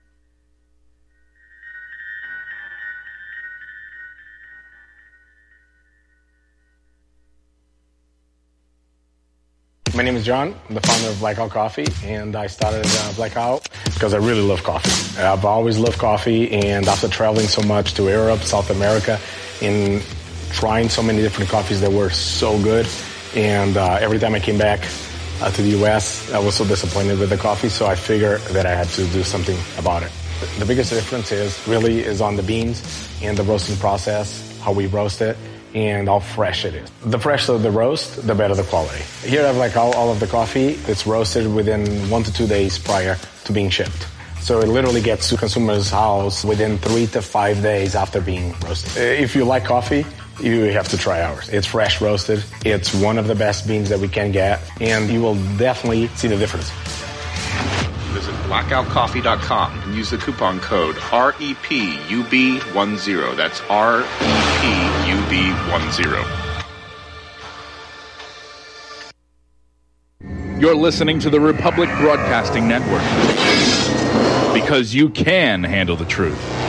My name is John. I'm the founder of Blackout Coffee, and I started uh, Blackout because I really love coffee. I've always loved coffee, and after traveling so much to Europe, South America, and trying so many different coffees that were so good, and uh, every time I came back uh, to the U S, I was so disappointed with the coffee, so I figured that I had to do something about it. The biggest difference is really is on the beans and the roasting process, how we roast it, and how fresh it is. The fresher the roast, the better the quality. Here I have like all, all of the coffee. It's roasted within one to two days prior to being shipped. So it literally gets to consumer's house within three to five days after being roasted. If you like coffee, you have to try ours. It's fresh roasted. It's one of the best beans that we can get, and you will definitely see the difference. Visit blackout coffee dot com and use the coupon code R E P U B ten. That's R E P U B ten. You're listening to the Republic Broadcasting Network, because you can handle the truth.